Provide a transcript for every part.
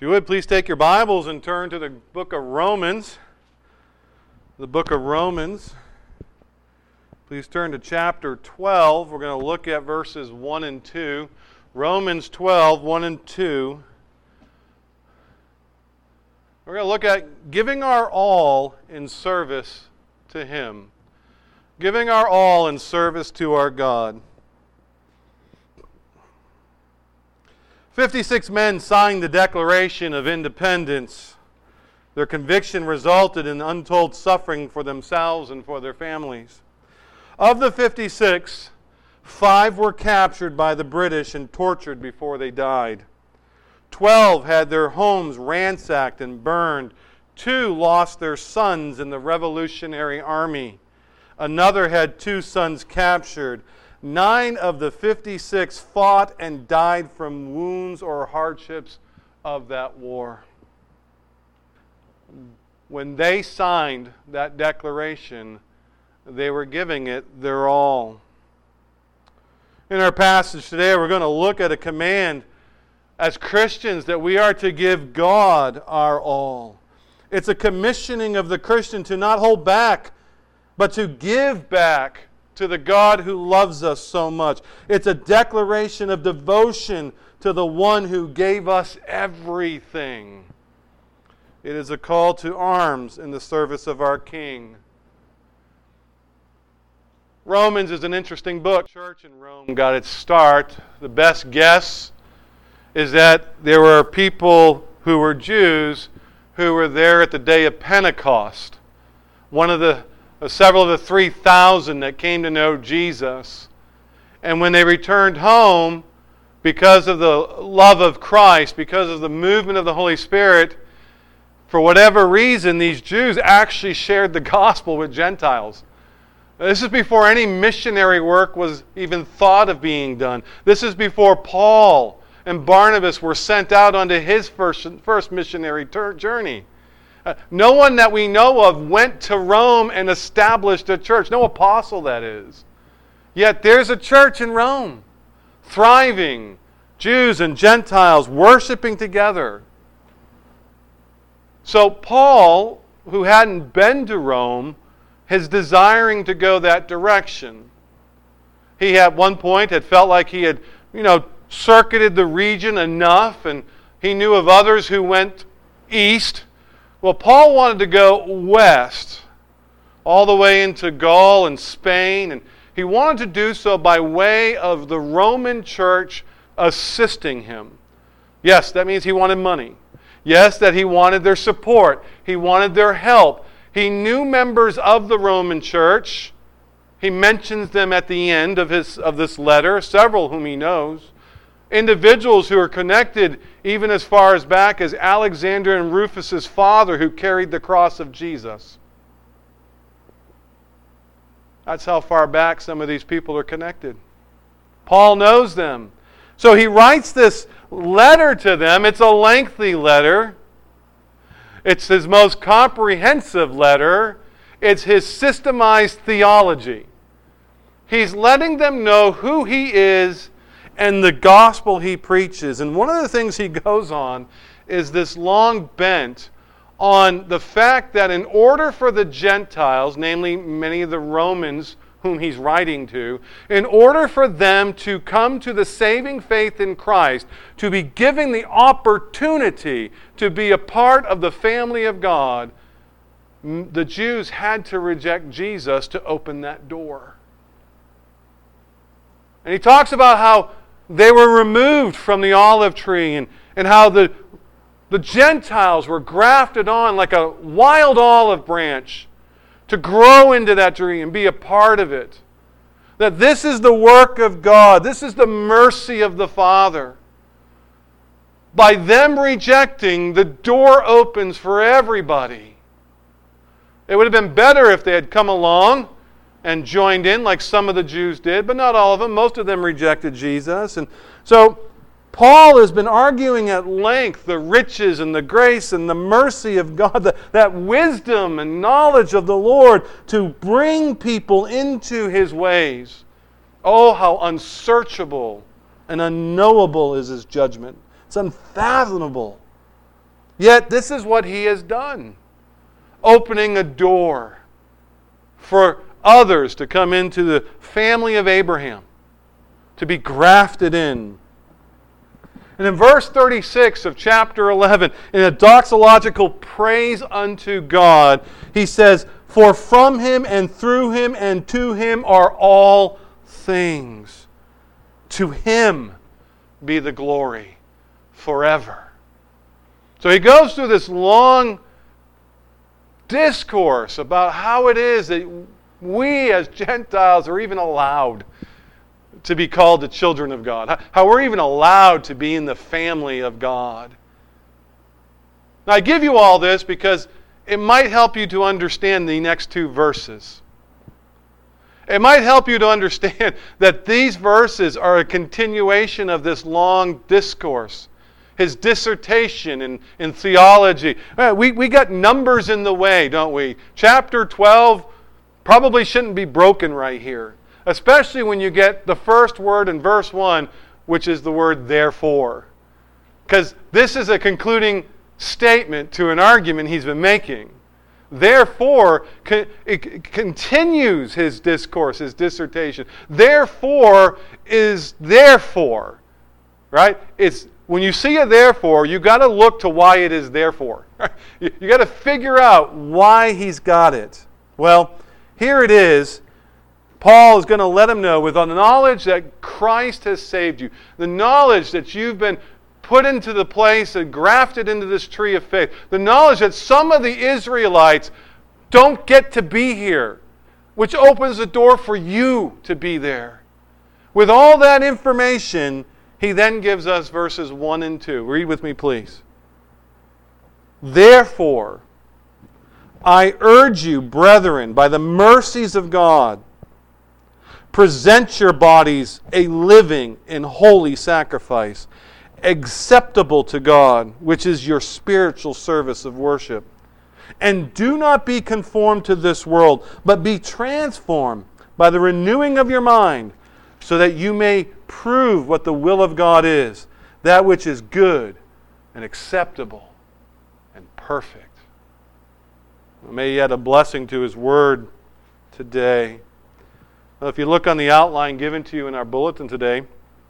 If you would, please take your Bibles and turn to the book of Romans. The book of Romans. Please turn to chapter 12. We're going to look at verses 1 and 2. Romans 12, 1 and 2. We're going to look at giving our all in service to Him. Giving our all in service to our God. 56 men signed the Declaration of Independence. Their conviction resulted in untold suffering for themselves and for their families. Of the 56, 5 were captured by the British and tortured before they died. 12 had their homes ransacked and burned. 2 lost their sons in the Revolutionary Army. Another had 2 sons captured. 9 of the 56 fought and died from wounds or hardships of that war. When they signed that declaration, they were giving it their all. In our passage today, we're going to look at a command as Christians that we are to give God our all. It's a commissioning of the Christian to not hold back, but to give back to the God who loves us so much. It's a declaration of devotion to the one who gave us everything. It is a call to arms in the service of our King. Romans is an interesting book. The church in Rome got its start. The best guess is that there were people who were Jews who were there at the day of Pentecost. Several of the 3,000 that came to know Jesus. And when they returned home, because of the love of Christ, because of the movement of the Holy Spirit, for whatever reason, these Jews actually shared the gospel with Gentiles. This is before any missionary work was even thought of being done. This is before Paul and Barnabas were sent out onto his first missionary journey. No one that we know of went to Rome and established a church. No apostle, that is. Yet there's a church in Rome, thriving, Jews and Gentiles worshiping together. So Paul, who hadn't been to Rome, is desiring to go that direction. He at one point had felt like he had, circuited the region enough, and he knew of others who went east. Well, Paul wanted to go west, all the way into Gaul and Spain, and he wanted to do so by way of the Roman church assisting him. Yes, that means he wanted money. Yes, that he wanted their support. He wanted their help. He knew members of the Roman church. He mentions them at the end of this letter, several whom he knows. Individuals who are connected even as far as back as Alexander and Rufus's father who carried the cross of Jesus. That's how far back some of these people are connected. Paul knows them. So he writes this letter to them. It's a lengthy letter. It's his most comprehensive letter. It's his systemized theology. He's letting them know who he is and the gospel he preaches. And one of the things he goes on is this long bent on the fact that in order for the Gentiles, namely many of the Romans whom he's writing to, in order for them to come to the saving faith in Christ, to be given the opportunity to be a part of the family of God, the Jews had to reject Jesus to open that door. And he talks about how they were removed from the olive tree and how the Gentiles were grafted on like a wild olive branch to grow into that tree and be a part of it. That this is the work of God. This is the mercy of the Father. By them rejecting, the door opens for everybody. It would have been better if they had come along and joined in like some of the Jews did, but not all of them. Most of them rejected Jesus. And so Paul has been arguing at length the riches and the grace and the mercy of God, that wisdom and knowledge of the Lord to bring people into His ways. Oh, how unsearchable and unknowable is His judgment. It's unfathomable. Yet this is what he has done, opening a door for others to come into the family of Abraham, to be grafted in. And in verse 36 of chapter 11, in a doxological praise unto God, he says, "For from him and through him and to him are all things. To him be the glory forever." So he goes through this long discourse about how it is that we as Gentiles are even allowed to be called the children of God. How we're even allowed to be in the family of God. Now I give you all this because it might help you to understand the next two verses. It might help you to understand that these verses are a continuation of this long discourse. His dissertation in theology. We got numbers in the way, don't we? Chapter 12 probably shouldn't be broken right here. Especially when you get the first word in verse 1, which is the word therefore. Because this is a concluding statement to an argument he's been making. Therefore, it continues his discourse, his dissertation. Therefore is therefore. Right? It's when you see a therefore, you got to look to why it is therefore. You got to figure out why he's got it. Well, here it is. Paul is going to let him know, with the knowledge that Christ has saved you, the knowledge that you've been put into the place and grafted into this tree of faith, the knowledge that some of the Israelites don't get to be here, which opens the door for you to be there. With all that information, he then gives us verses 1 and 2. Read with me, please. "Therefore, I urge you, brethren, by the mercies of God, present your bodies a living and holy sacrifice, acceptable to God, which is your spiritual service of worship. And do not be conformed to this world, but be transformed by the renewing of your mind, so that you may prove what the will of God is, that which is good and acceptable and perfect." May He add a blessing to His Word today. Well, if you look on the outline given to you in our bulletin today,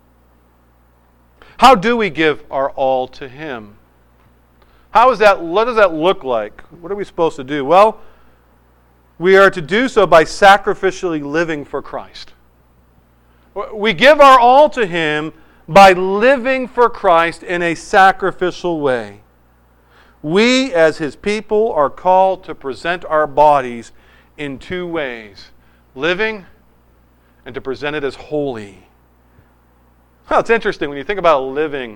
how do we give our all to Him? What does that look like? What are we supposed to do? Well, we are to do so by sacrificially living for Christ. We give our all to Him by living for Christ in a sacrificial way. We, as His people, are called to present our bodies in two ways: living and to present it as holy. Well, it's interesting when you think about living.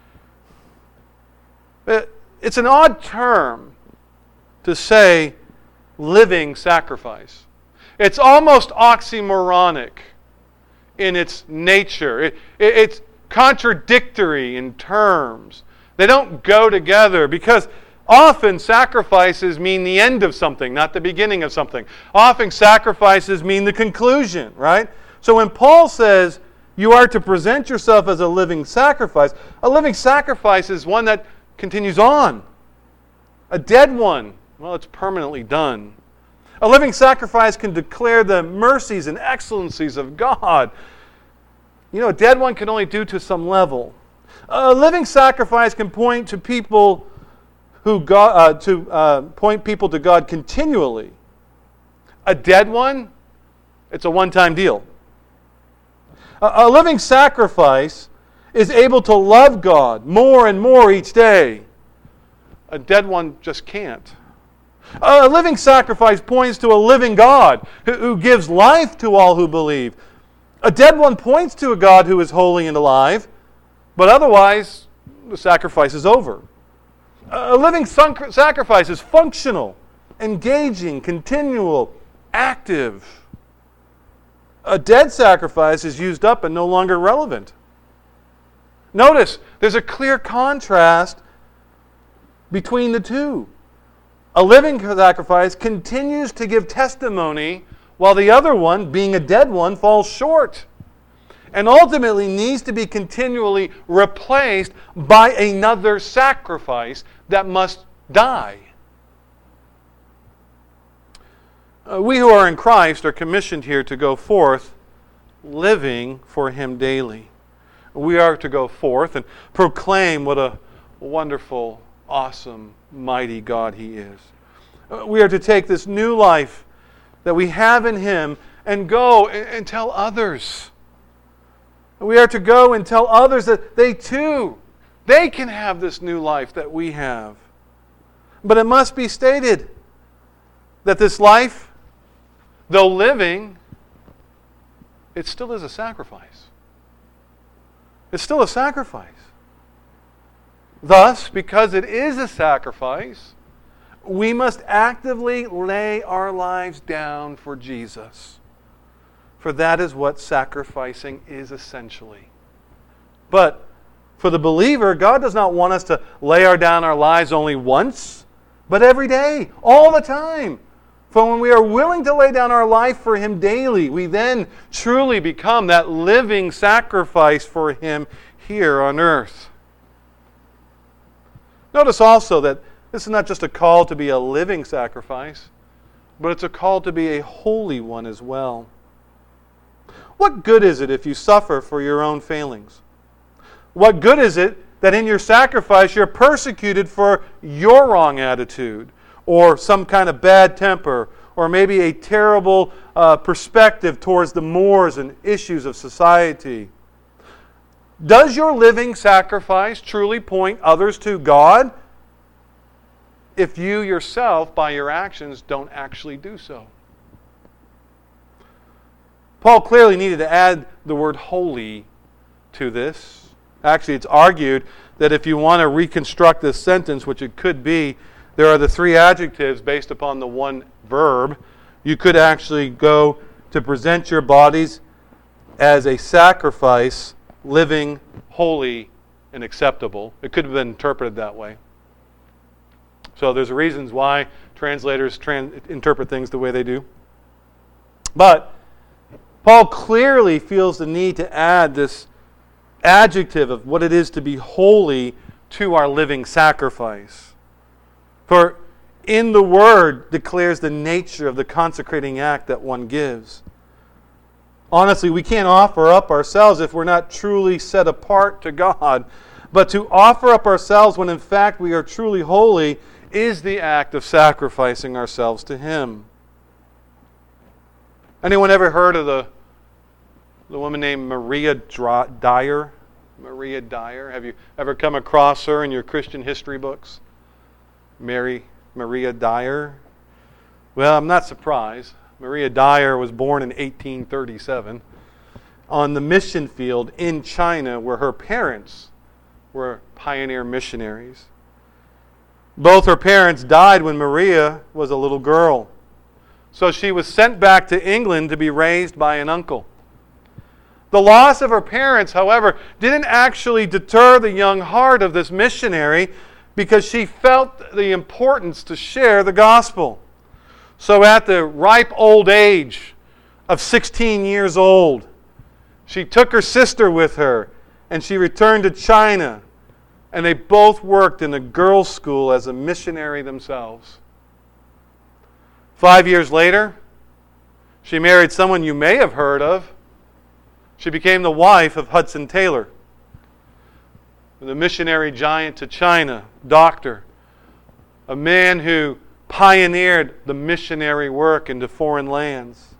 It's an odd term to say living sacrifice. It's almost oxymoronic in its nature. It's contradictory in terms. They don't go together because often sacrifices mean the end of something, not the beginning of something. Often sacrifices mean the conclusion, right? So when Paul says you are to present yourself as a living sacrifice is one that continues on. A dead one, well, it's permanently done. A living sacrifice can declare the mercies and excellencies of God. You know, a dead one can only do to some level. A living sacrifice can point to people point people to God continually. A dead one, it's a one-time deal. A living sacrifice is able to love God more and more each day. A dead one just can't. A living sacrifice points to a living God who gives life to all who believe. A dead one points to a God who is holy and alive, but otherwise the sacrifice is over. A living sacrifice is functional, engaging, continual, active. A dead sacrifice is used up and no longer relevant. Notice, there's a clear contrast between the two. A living sacrifice continues to give testimony while the other one, being a dead one, falls short. and ultimately needs to be continually replaced by another sacrifice that must die. We who are in Christ are commissioned here to go forth living for Him daily. We are to go forth and proclaim what a wonderful, awesome, mighty God He is. We are to take this new life that we have in Him and go and tell others. We are to go and tell others that they can have this new life that we have. But it must be stated that this life, though living, it still is a sacrifice. It's still a sacrifice. Thus, because it is a sacrifice, we must actively lay our lives down for Jesus. For that is what sacrificing is essentially. But for the believer, God does not want us to lay down our lives only once, but every day, all the time. For when we are willing to lay down our life for Him daily, we then truly become that living sacrifice for Him here on earth. Notice also that this is not just a call to be a living sacrifice, but it's a call to be a holy one as well. What good is it if you suffer for your own failings? What good is it that in your sacrifice you're persecuted for your wrong attitude, or some kind of bad temper, or maybe a terrible perspective towards the mores and issues of society? Does your living sacrifice truly point others to God if you yourself, by your actions, don't actually do so? Paul clearly needed to add the word holy to this. Actually, it's argued that if you want to reconstruct this sentence, which it could be, there are the three adjectives based upon the one verb. You could actually go to present your bodies as a sacrifice, living, holy, and acceptable. It could have been interpreted that way. So there's reasons why translators interpret things the way they do. But Paul clearly feels the need to add this adjective of what it is to be holy to our living sacrifice. For in the Word declares the nature of the consecrating act that one gives. Honestly, we can't offer up ourselves if we're not truly set apart to God. But to offer up ourselves when in fact we are truly holy is the act of sacrificing ourselves to Him. Anyone ever heard of the woman named Maria Dyer? Maria Dyer. Have you ever come across her in your Christian history books? Maria Dyer. Well, I'm not surprised. Maria Dyer was born in 1837 on the mission field in China where her parents were pioneer missionaries. Both her parents died when Maria was a little girl. So she was sent back to England to be raised by an uncle. The loss of her parents, however, didn't actually deter the young heart of this missionary because she felt the importance to share the gospel. So at the ripe old age of 16 years old, she took her sister with her and she returned to China, and they both worked in a girls' school as a missionary themselves. 5 years later, she married someone you may have heard of. She became the wife of Hudson Taylor, the missionary giant to China, doctor, a man who pioneered the missionary work into foreign lands.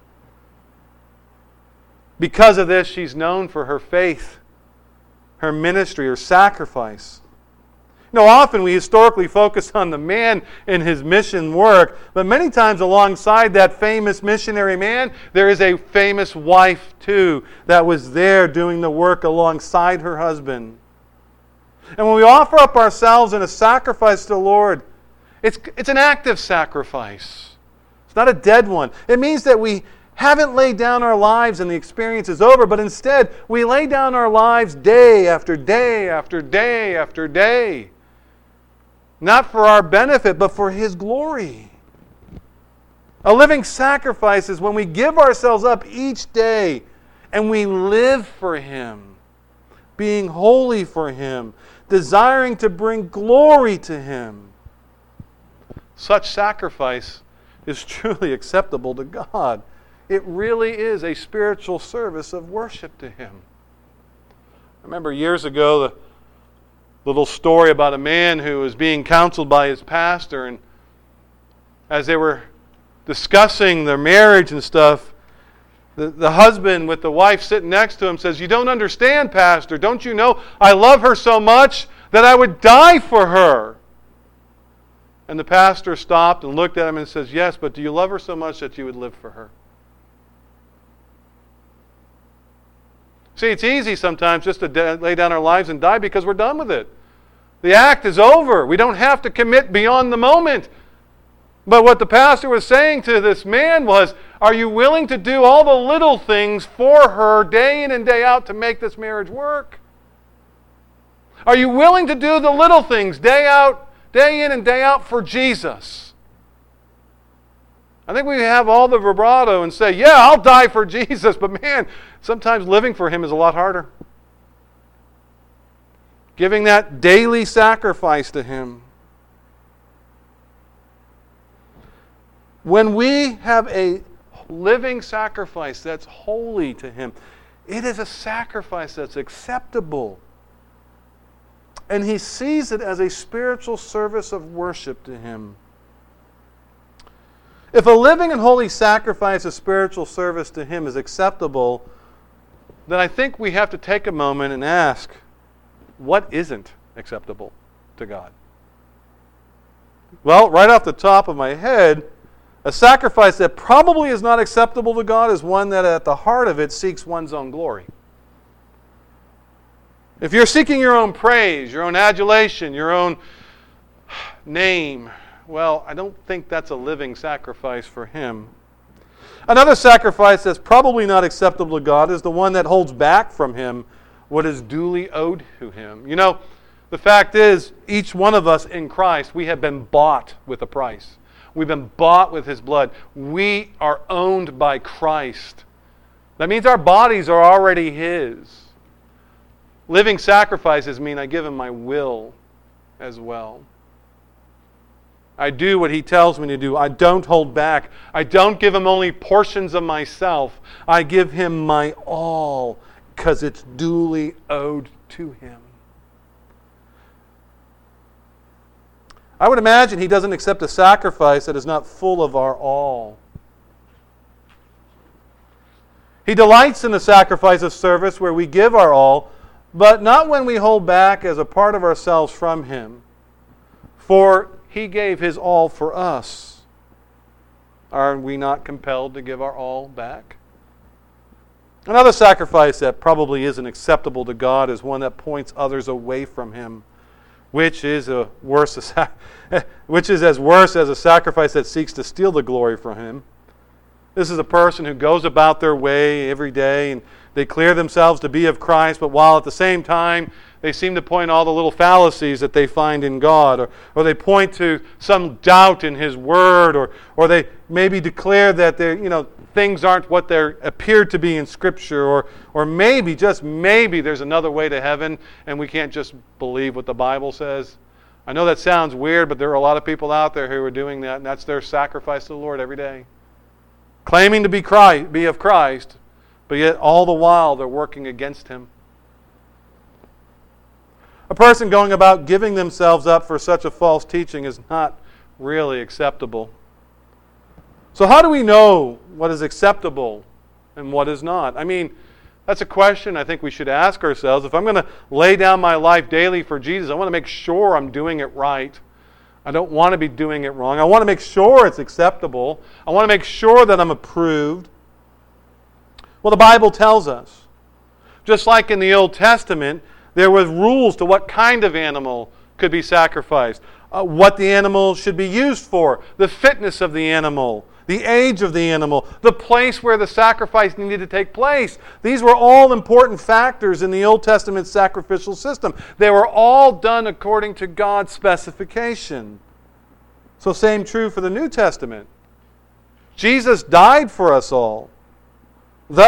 Because of this, she's known for her faith, her ministry, her sacrifice. You know, often we historically focus on the man and his mission work, but many times alongside that famous missionary man, there is a famous wife too that was there doing the work alongside her husband. And when we offer up ourselves in a sacrifice to the Lord, it's an active sacrifice. It's not a dead one. It means that we haven't laid down our lives and the experience is over, but instead we lay down our lives day after day after day after day. Not for our benefit, but for His glory. A living sacrifice is when we give ourselves up each day And we live for Him, being holy for Him, desiring to bring glory to Him. Such sacrifice is truly acceptable to God. It really is a spiritual service of worship to Him. I remember years ago the little story about a man who was being counseled by his pastor, and as they were discussing their marriage and stuff, the husband with the wife sitting next to him says, "You don't understand, Pastor. Don't you know I love her so much that I would die for her?" And the pastor stopped and looked at him and says, "Yes, but do you love her so much that you would live for her?" See, it's easy sometimes just to lay down our lives and die because we're done with it. The act is over. We don't have to commit beyond the moment. But what the pastor was saying to this man was, are you willing to do all the little things for her day in and day out to make this marriage work? Are you willing to do the little things day in and day out for Jesus? I think we have all the vibrato and say, yeah, I'll die for Jesus. But man, sometimes living for Him is a lot harder. Giving that daily sacrifice to Him. When we have a living sacrifice that's holy to Him, it is a sacrifice that's acceptable. And He sees it as a spiritual service of worship to Him. If a living and holy sacrifice of spiritual service to Him is acceptable, then I think we have to take a moment and ask, what isn't acceptable to God? Well, right off the top of my head, a sacrifice that probably is not acceptable to God is one that at the heart of it seeks one's own glory. If you're seeking your own praise, your own adulation, your own name, well, I don't think that's a living sacrifice for Him. Another sacrifice that's probably not acceptable to God is the one that holds back from Him what is duly owed to Him. You know, the fact is, each one of us in Christ, we have been bought with a price. We've been bought with His blood. We are owned by Christ. That means our bodies are already His. Living sacrifices mean I give Him my will as well. I do what He tells me to do. I don't hold back. I don't give Him only portions of myself. I give Him my all because it's duly owed to Him. I would imagine He doesn't accept a sacrifice that is not full of our all. He delights in the sacrifice of service where we give our all, but not when we hold back as a part of ourselves from Him. For He gave His all for us. Are we not compelled to give our all back? Another sacrifice that probably isn't acceptable to God is one that points others away from Him, which is as worse as a sacrifice that seeks to steal the glory from Him. This is a person who goes about their way every day and they clear themselves to be of Christ, but while at the same time they seem to point all the little fallacies that they find in God, or they point to some doubt in His Word, or they maybe declare that things aren't what they appear to be in Scripture, or maybe, just maybe, there's another way to heaven and we can't just believe what the Bible says. I know that sounds weird, but there are a lot of people out there who are doing that, and that's their sacrifice to the Lord every day. Claiming to be of Christ, but yet all the while they're working against Him. A person going about giving themselves up for such a false teaching is not really acceptable. So how do we know what is acceptable and what is not? I mean, that's a question I think we should ask ourselves. If I'm going to lay down my life daily for Jesus, I want to make sure I'm doing it right. I don't want to be doing it wrong. I want to make sure it's acceptable. I want to make sure that I'm approved. Well, the Bible tells us, just like in the Old Testament, there were rules to what kind of animal could be sacrificed, what the animal should be used for, the fitness of the animal, the age of the animal, the place where the sacrifice needed to take place. These were all important factors in the Old Testament sacrificial system. They were all done according to God's specification. So same true for the New Testament. Jesus died for us all. Thus,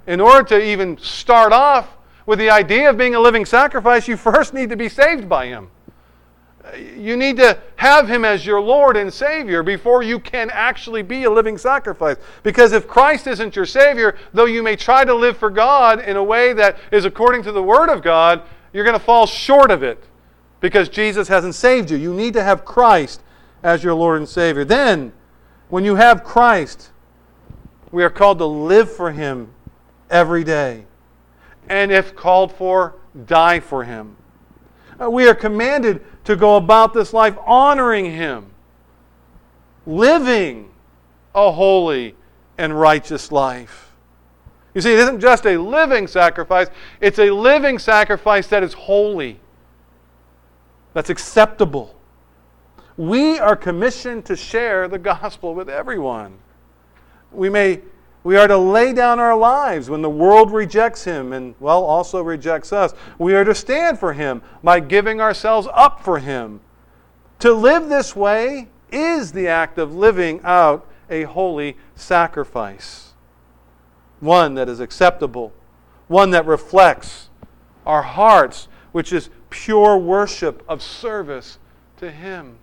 in order to even start off with the idea of being a living sacrifice, you first need to be saved by Him. You need to have Him as your Lord and Savior before you can actually be a living sacrifice. Because if Christ isn't your Savior, though you may try to live for God in a way that is according to the Word of God, you're going to fall short of it because Jesus hasn't saved you. You need to have Christ as your Lord and Savior. Then, when you have Christ, we are called to live for Him every day. And if called for, die for Him. We are commanded to go about this life honoring Him, living a holy and righteous life. You see, it isn't just a living sacrifice, it's a living sacrifice that is holy, that's acceptable. We are commissioned to share the gospel with everyone. We are to lay down our lives when the world rejects Him and, also rejects us. We are to stand for Him by giving ourselves up for Him. To live this way is the act of living out a holy sacrifice. One that is acceptable. One that reflects our hearts, which is pure worship of service to Him.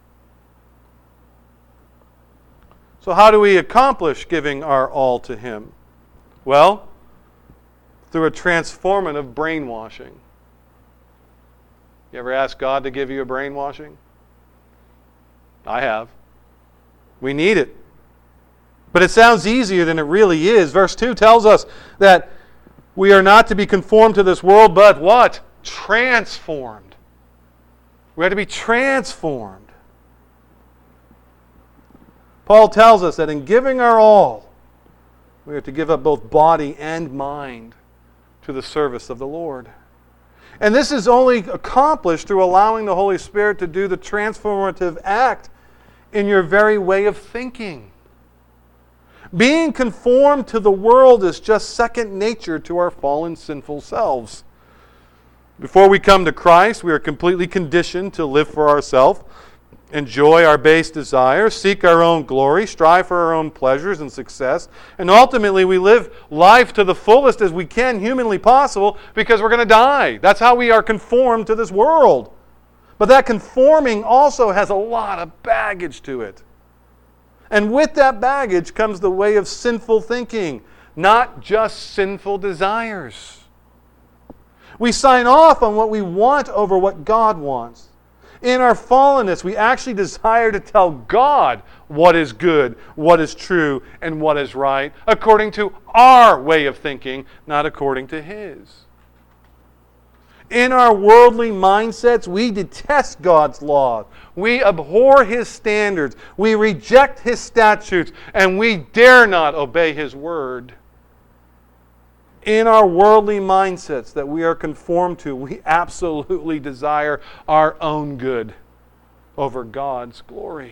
So how do we accomplish giving our all to Him? Well, through a transformative brainwashing. You ever ask God to give you a brainwashing? I have. We need it. But it sounds easier than it really is. Verse 2 tells us that we are not to be conformed to this world, but what? Transformed. We are to be transformed. Paul tells us that in giving our all, we are to give up both body and mind to the service of the Lord. And this is only accomplished through allowing the Holy Spirit to do the transformative act in your very way of thinking. Being conformed to the world is just second nature to our fallen, sinful selves. Before we come to Christ, we are completely conditioned to live for ourselves, enjoy our base desires, seek our own glory, strive for our own pleasures and success, and ultimately we live life to the fullest as we can humanly possible because we're going to die. That's how we are conformed to this world. But that conforming also has a lot of baggage to it. And with that baggage comes the way of sinful thinking, not just sinful desires. We sign off on what we want over what God wants. In our fallenness, we actually desire to tell God what is good, what is true, and what is right, according to our way of thinking, not according to His. In our worldly mindsets, we detest God's laws. We abhor His standards. We reject His statutes, and we dare not obey His word. In our worldly mindsets that we are conformed to, we absolutely desire our own good over God's glory.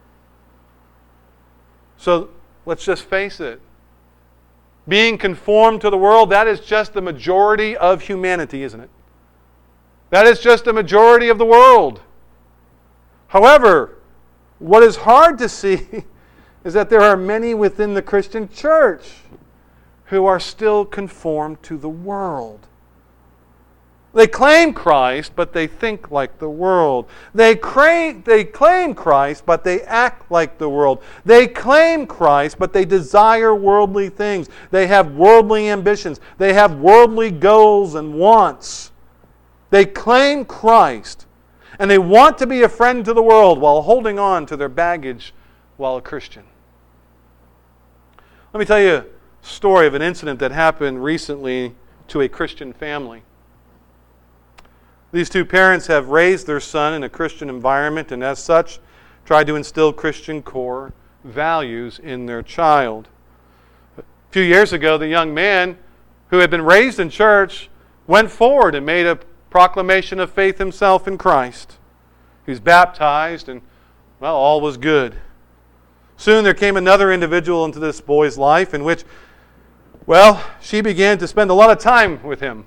So let's just face it. Being conformed to the world, that is just the majority of humanity, isn't it? That is just the majority of the world. However, what is hard to see is that there are many within the Christian church who are still conformed to the world. They claim Christ, but they think like the world. They claim Christ, but they act like the world. They claim Christ, but they desire worldly things. They have worldly ambitions. They have worldly goals and wants. They claim Christ, and they want to be a friend to the world while holding on to their baggage while a Christian. Let me tell you story of an incident that happened recently to a Christian family. These two parents have raised their son in a Christian environment and as such tried to instill Christian core values in their child. A few years ago, the young man who had been raised in church went forward and made a proclamation of faith himself in Christ. He was baptized and, all was good. Soon there came another individual into this boy's life in which she began to spend a lot of time with him.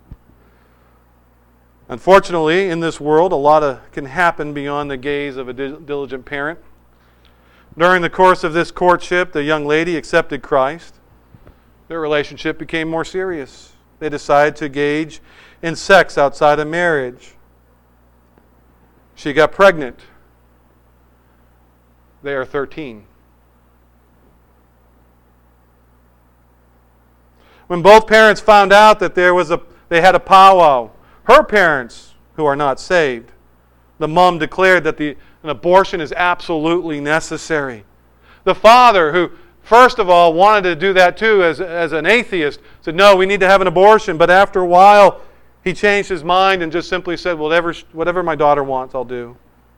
Unfortunately, in this world, a lot can happen beyond the gaze of a diligent parent. During the course of this courtship, the young lady accepted Christ. their relationship became more serious. They decided to engage in sex outside of marriage. She got pregnant. They are 13. When both parents found out that they had a powwow, her parents, who are not saved, the mom declared that an abortion is absolutely necessary. The father, who first of all wanted to do that too as an atheist, said, no, we need to have an abortion. But after a while, he changed his mind and just simply said, whatever my daughter wants, I'll do.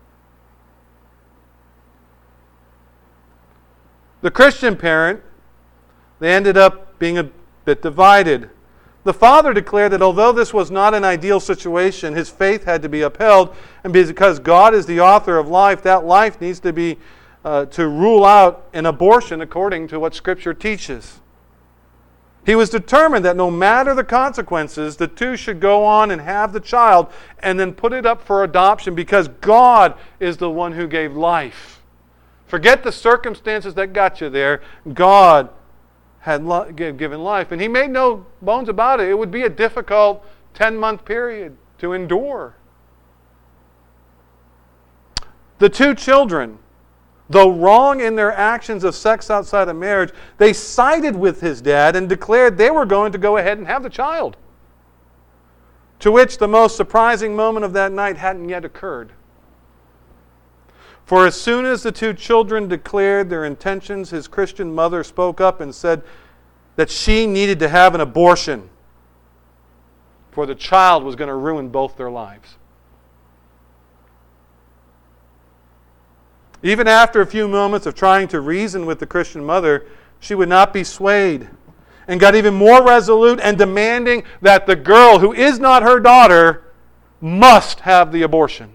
The Christian parent, they ended up being a bit divided. The father declared that although this was not an ideal situation, his faith had to be upheld, and because God is the author of life, that life needs to be to rule out an abortion according to what Scripture teaches. He was determined that no matter the consequences, the two should go on and have the child and then put it up for adoption because God is the one who gave life. Forget the circumstances that got you there. God had given life. And he made no bones about it. It would be a difficult 10-month period to endure. The two children, though wrong in their actions of sex outside of marriage, they sided with his dad and declared they were going to go ahead and have the child. To which the most surprising moment of that night hadn't yet occurred. For as soon as the two children declared their intentions, his Christian mother spoke up and said that she needed to have an abortion, for the child was going to ruin both their lives. Even after a few moments of trying to reason with the Christian mother, she would not be swayed and got even more resolute and demanding that the girl, who is not her daughter, must have the abortion.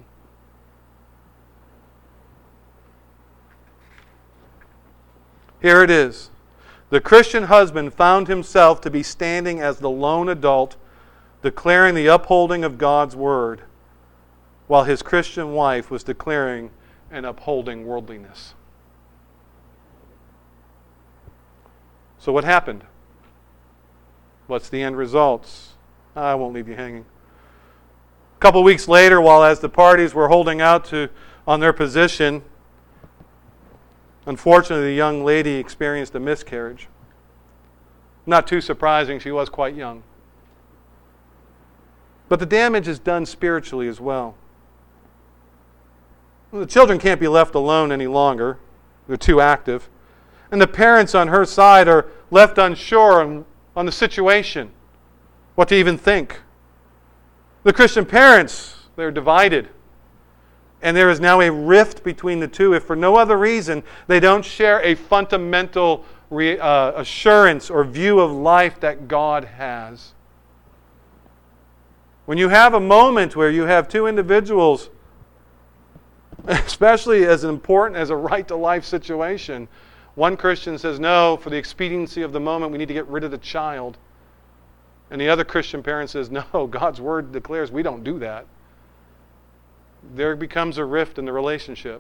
Here it is. The Christian husband found himself to be standing as the lone adult, declaring the upholding of God's word, while his Christian wife was declaring and upholding worldliness. So what happened? What's the end results? I won't leave you hanging. A couple weeks later, while as the parties were holding out on their position, unfortunately, the young lady experienced a miscarriage. Not too surprising, she was quite young. But the damage is done spiritually as well. The children can't be left alone any longer. They're too active. And the parents on her side are left unsure on the situation, what to even think. The Christian parents, they're divided. And there is now a rift between the two, if for no other reason they don't share a fundamental assurance or view of life that God has. When you have a moment where you have two individuals, especially as important as a right to life situation, one Christian says, no, for the expediency of the moment, we need to get rid of the child. And the other Christian parent says, no, God's word declares we don't do that. There becomes a rift in the relationship.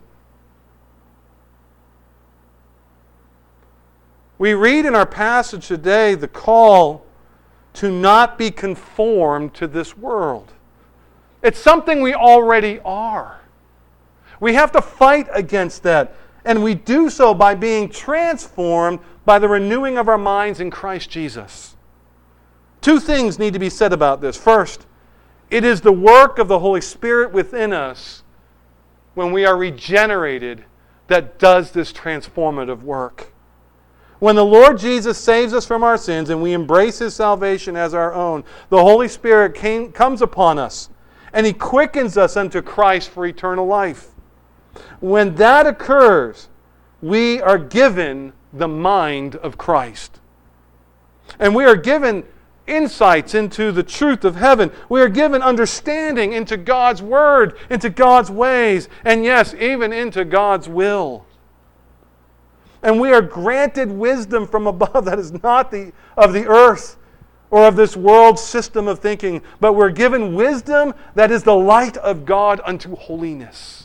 We read in our passage today the call to not be conformed to this world. It's something we already are. We have to fight against that, and we do so by being transformed by the renewing of our minds in Christ Jesus. Two things need to be said about this. First, it is the work of the Holy Spirit within us when we are regenerated that does this transformative work. When the Lord Jesus saves us from our sins and we embrace His salvation as our own, the Holy Spirit comes upon us and He quickens us unto Christ for eternal life. When that occurs, we are given the mind of Christ. And we are given insights into the truth of heaven. We are given understanding into God's Word, into God's ways, and yes, even into God's will. And we are granted wisdom from above that is not of the earth or of this world's system of thinking, but we're given wisdom that is the light of God unto holiness.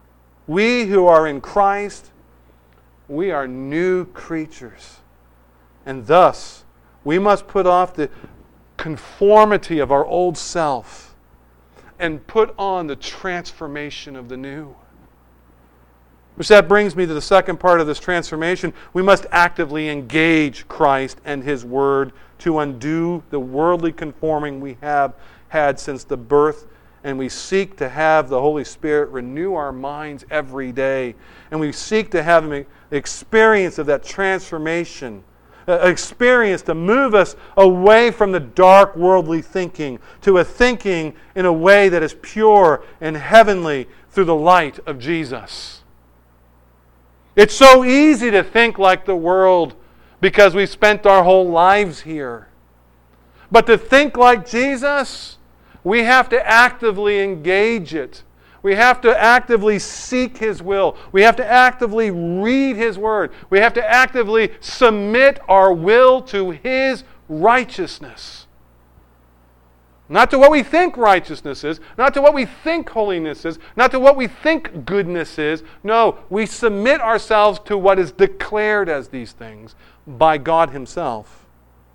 We who are in Christ, we are new creatures. And thus, we must put off the conformity of our old self and put on the transformation of the new. Which that brings me to the second part of this transformation. We must actively engage Christ and His Word to undo the worldly conforming we have had since the birth, and we seek to have the Holy Spirit renew our minds every day. And we seek to have an experience of that transformation, experience to move us away from the dark worldly thinking to a thinking in a way that is pure and heavenly through the light of Jesus. It's so easy to think like the world because we spent our whole lives here. But to think like Jesus, we have to actively engage it. We have to actively seek His will. We have to actively read His Word. We have to actively submit our will to His righteousness. Not to what we think righteousness is, not to what we think holiness is, not to what we think goodness is. No, we submit ourselves to what is declared as these things by God Himself.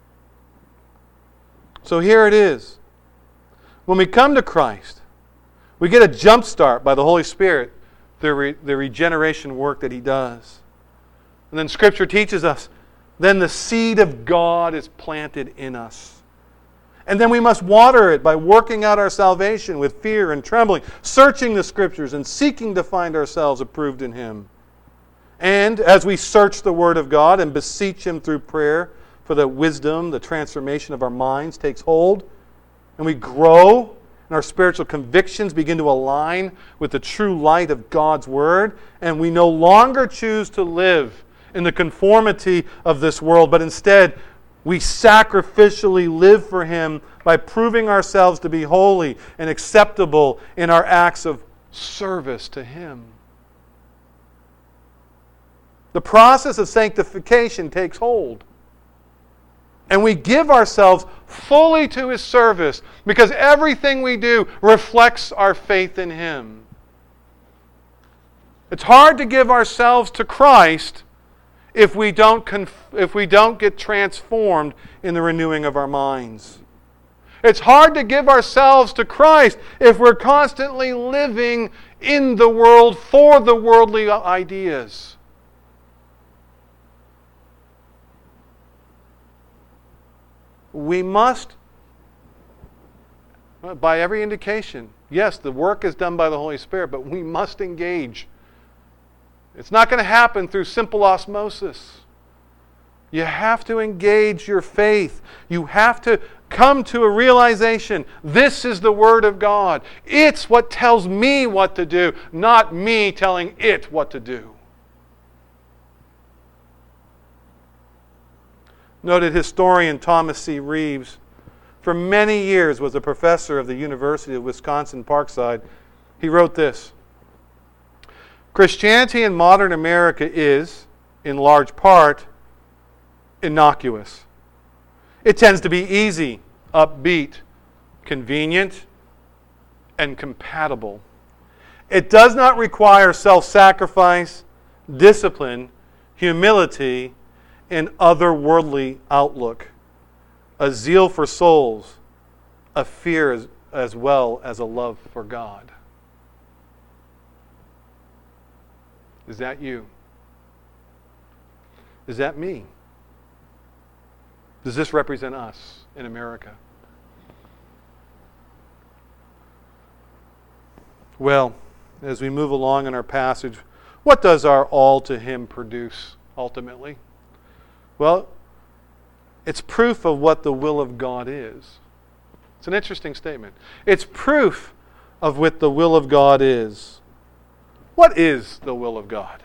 So here it is. When we come to Christ, we get a jump start by the Holy Spirit through the regeneration work that He does. And then Scripture teaches us, then the seed of God is planted in us. And then we must water it by working out our salvation with fear and trembling, searching the Scriptures and seeking to find ourselves approved in Him. And as we search the Word of God and beseech Him through prayer for the wisdom, the transformation of our minds takes hold, and we grow, and our spiritual convictions begin to align with the true light of God's Word, and we no longer choose to live in the conformity of this world, but instead we sacrificially live for Him by proving ourselves to be holy and acceptable in our acts of service to Him. The process of sanctification takes hold. And we give ourselves fully to His service because everything we do reflects our faith in Him. It's hard to give ourselves to Christ if we don't get transformed in the renewing of our minds. It's hard to give ourselves to Christ if we're constantly living in the world for the worldly ideas. We must, by every indication, yes, the work is done by the Holy Spirit, but we must engage. It's not going to happen through simple osmosis. You have to engage your faith. You have to come to a realization, this is the Word of God. It's what tells me what to do, not me telling it what to do. Noted historian Thomas C. Reeves, for many years was a professor of the University of Wisconsin-Parkside. He wrote this: Christianity in modern America is, in large part, innocuous. It tends to be easy, upbeat, convenient, and compatible. It does not require self-sacrifice, discipline, humility, and otherworldly outlook, a zeal for souls, a fear as well as a love for God. Is that you? Is that me? Does this represent us in America? Well, as we move along in our passage, what does our all to Him produce ultimately? Well, it's proof of what the will of God is. It's an interesting statement. It's proof of what the will of God is. What is the will of God?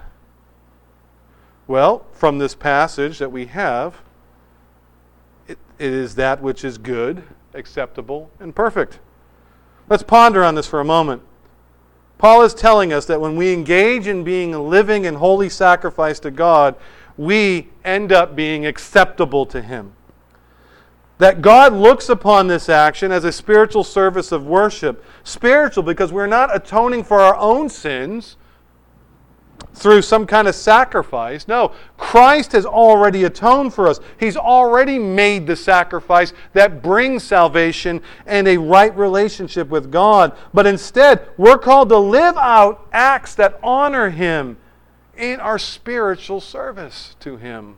Well, from this passage that we have, it is that which is good, acceptable, and perfect. Let's ponder on this for a moment. Paul is telling us that when we engage in being a living and holy sacrifice to God, we end up being acceptable to Him. That God looks upon this action as a spiritual service of worship. Spiritual because we're not atoning for our own sins, through some kind of sacrifice. No, Christ has already atoned for us. He's already made the sacrifice that brings salvation and a right relationship with God. But instead, we're called to live out acts that honor Him in our spiritual service to Him.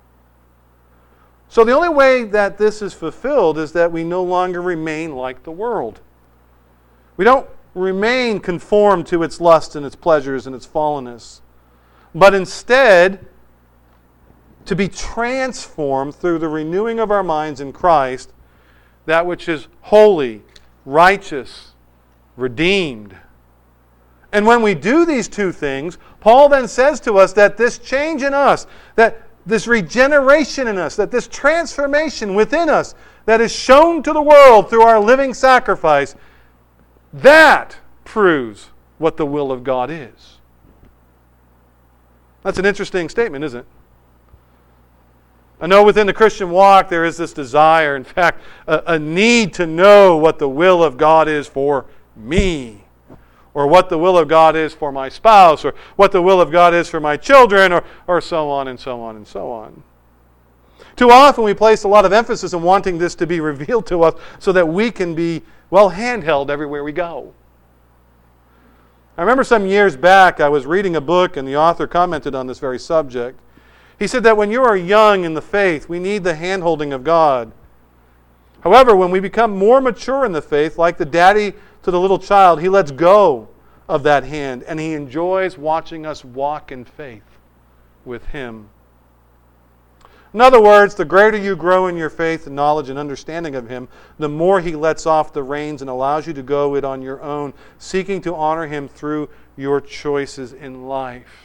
So the only way that this is fulfilled is that we no longer remain like the world. We don't remain conformed to its lust and its pleasures and its fallenness, but instead to be transformed through the renewing of our minds in Christ, that which is holy, righteous, redeemed. And when we do these two things, Paul then says to us that this change in us, that this regeneration in us, that this transformation within us that is shown to the world through our living sacrifice, that proves what the will of God is. That's an interesting statement, isn't it? I know within the Christian walk there is this desire, in fact, a need to know what the will of God is for me, or what the will of God is for my spouse, or what the will of God is for my children, or so on and so on and so on. Too often we place a lot of emphasis on wanting this to be revealed to us so that we can be, well, handheld everywhere we go. I remember some years back I was reading a book and the author commented on this very subject. He said that when you are young in the faith, we need the handholding of God. However, when we become more mature in the faith, like the daddy to the little child, He lets go of that hand and He enjoys watching us walk in faith with Him. In other words, the greater you grow in your faith and knowledge and understanding of Him, the more He lets off the reins and allows you to go it on your own, seeking to honor Him through your choices in life.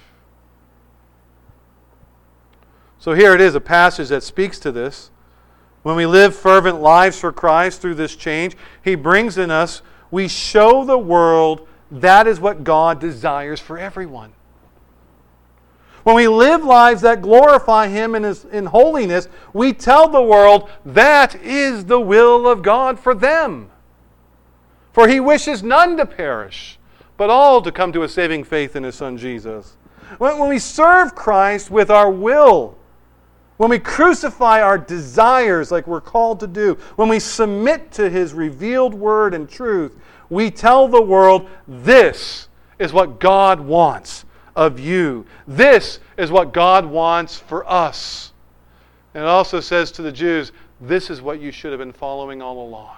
So here it is, a passage that speaks to this. When we live fervent lives for Christ through this change, He brings in us, we show the world that is what God desires for everyone. When we live lives that glorify Him in holiness, we tell the world that is the will of God for them. For He wishes none to perish, but all to come to a saving faith in His Son Jesus. When we serve Christ with our will, when we crucify our desires like we're called to do, when we submit to His revealed word and truth, we tell the world this is what God wants of you. This is what God wants for us. And it also says to the Jews, this is what you should have been following all along.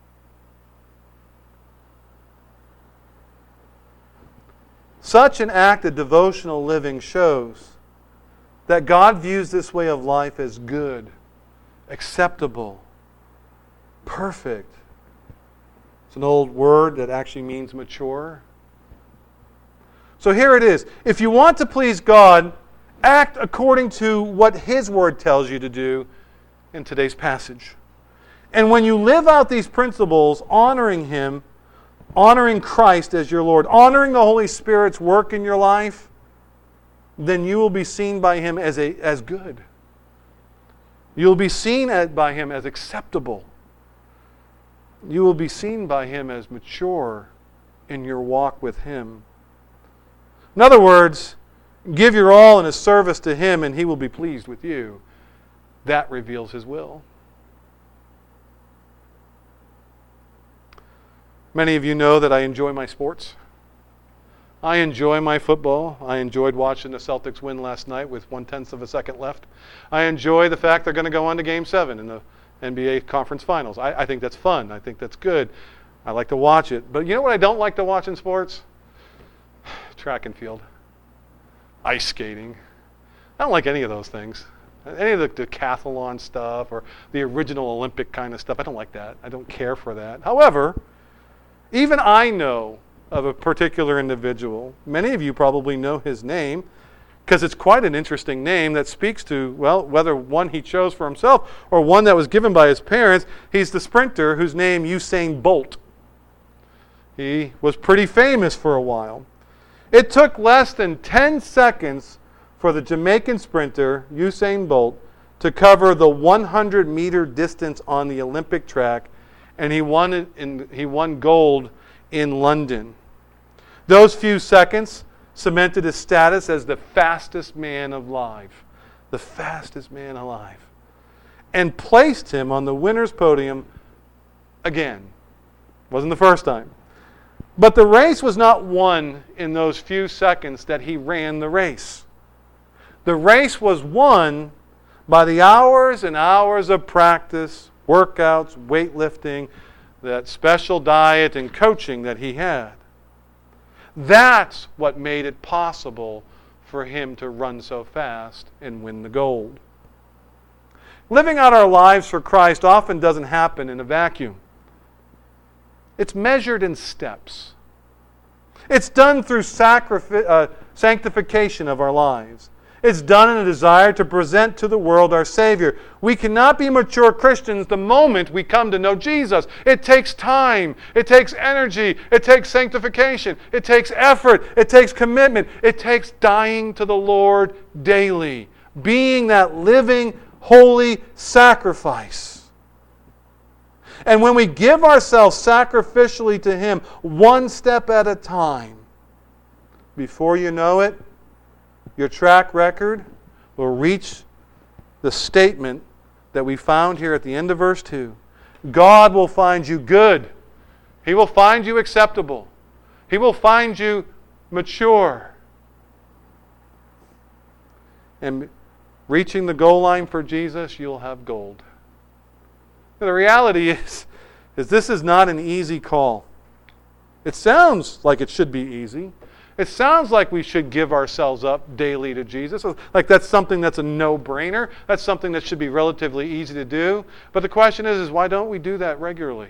Such an act of devotional living shows that God views this way of life as good, acceptable, perfect. It's an old word that actually means mature. So here it is. If you want to please God, act according to what His Word tells you to do in today's passage. And when you live out these principles, honoring Him, honoring Christ as your Lord, honoring the Holy Spirit's work in your life, then you will be seen by Him as good. You'll be seen by Him as acceptable. You will be seen by Him as mature in your walk with Him. In other words, give your all in His service to Him and He will be pleased with you. That reveals His will. Many of you know that I enjoy my sports. I enjoy my football. I enjoyed watching the Celtics win last night with 1/10 of a second left. I enjoy the fact they're going to go on to Game 7 in the NBA Conference Finals. I think that's fun. I think that's good. I like to watch it. But you know what I don't like to watch in sports? Track and field. Ice skating. I don't like any of those things. Any of the decathlon stuff or the original Olympic kind of stuff. I don't like that. I don't care for that. However, even I know of a particular individual. Many of you probably know his name because it's quite an interesting name that speaks to, well, whether one he chose for himself or one that was given by his parents. He's the sprinter whose name Usain Bolt. He was pretty famous for a while. It took less than 10 seconds for the Jamaican sprinter, Usain Bolt, to cover the 100-meter distance on the Olympic track, and he won gold in London. Those few seconds cemented his status as the fastest man alive. The fastest man alive. And placed him on the winner's podium again. Wasn't the first time. But the race was not won in those few seconds that he ran the race. The race was won by the hours and hours of practice, workouts, weightlifting, that special diet and coaching that he had. That's what made it possible for him to run so fast and win the gold. Living out our lives for Christ often doesn't happen in a vacuum. It's measured in steps. It's done through sanctification of our lives. It's done in a desire to present to the world our Savior. We cannot be mature Christians the moment we come to know Jesus. It takes time. It takes energy. It takes sanctification. It takes effort. It takes commitment. It takes dying to the Lord daily. Being that living, holy sacrifice. And when we give ourselves sacrificially to Him, one step at a time, before you know it, your track record will reach the statement that we found here at the end of verse 2. God will find you good. He will find you acceptable. He will find you mature. And reaching the goal line for Jesus, you'll have gold. The reality is this is not an easy call. It sounds like it should be easy. It sounds like we should give ourselves up daily to Jesus. Like that's something that's a no-brainer. That's something that should be relatively easy to do. But the question is why don't we do that regularly?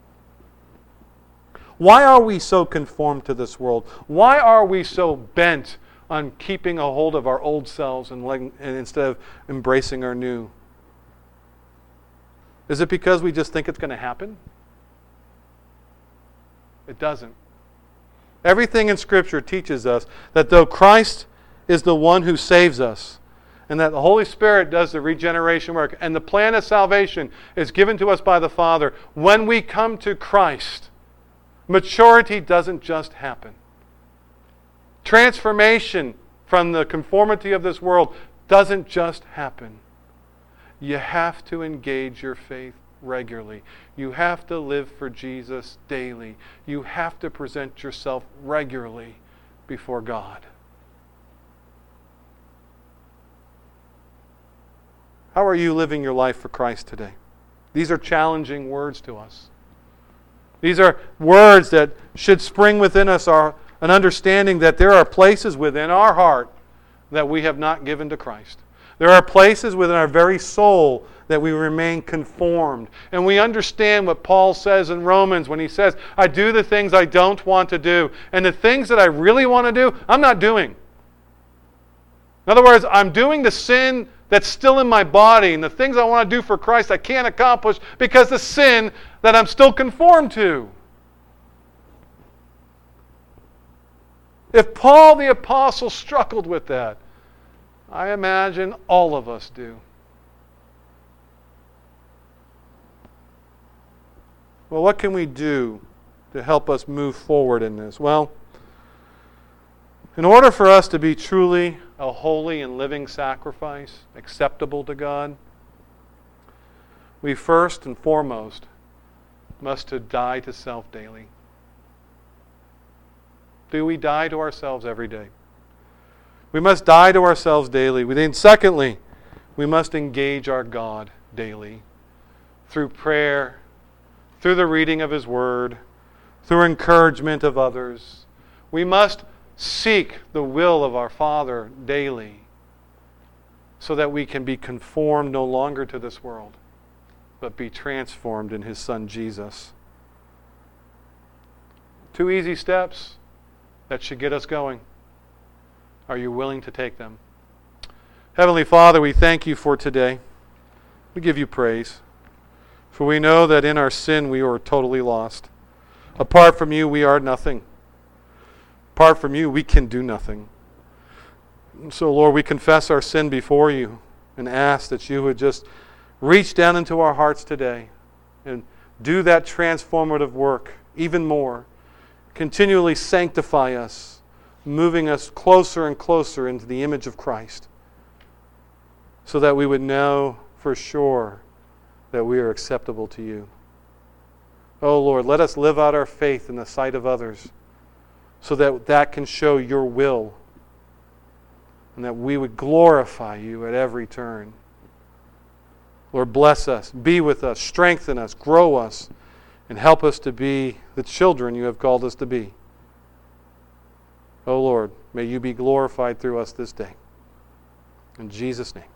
Why are we so conformed to this world? Why are we so bent on keeping a hold of our old selves and instead of embracing our new? Is it because we just think it's going to happen? It doesn't. Everything in Scripture teaches us that though Christ is the one who saves us, and that the Holy Spirit does the regeneration work, and the plan of salvation is given to us by the Father, when we come to Christ, maturity doesn't just happen. Transformation from the conformity of this world doesn't just happen. You have to engage your faith regularly. You have to live for Jesus daily. You have to present yourself regularly before God. How are you living your life for Christ today? These are challenging words to us. These are words that should spring within us an understanding that there are places within our heart that we have not given to Christ. There are places within our very soul that we remain conformed. And we understand what Paul says in Romans when he says, I do the things I don't want to do. And the things that I really want to do, I'm not doing. In other words, I'm doing the sin that's still in my body. And the things I want to do for Christ I can't accomplish because the sin that I'm still conformed to. If Paul the Apostle struggled with that, I imagine all of us do. Well, what can we do to help us move forward in this? Well, in order for us to be truly a holy and living sacrifice, acceptable to God, we first and foremost must die to self daily. Do we die to ourselves every day? We must die to ourselves daily. Then secondly, we must engage our God daily through prayer, through the reading of His Word, through encouragement of others. We must seek the will of our Father daily so that we can be conformed no longer to this world, but be transformed in His Son Jesus. 2 easy steps that should get us going. Are you willing to take them? Heavenly Father, we thank You for today. We give You praise. For we know that in our sin we are totally lost. Apart from You, we are nothing. Apart from You, we can do nothing. And so, Lord, we confess our sin before You and ask that You would just reach down into our hearts today and do that transformative work even more. Continually sanctify us. moving us closer and closer into the image of Christ, so that we would know for sure that we are acceptable to you. Oh Lord, let us live out our faith in the sight of others, so that that can show your will, and that we would glorify you at every turn. Lord, bless us, be with us, strengthen us, grow us, and help us to be the children you have called us to be. Oh Lord, may you be glorified through us this day. In Jesus' name.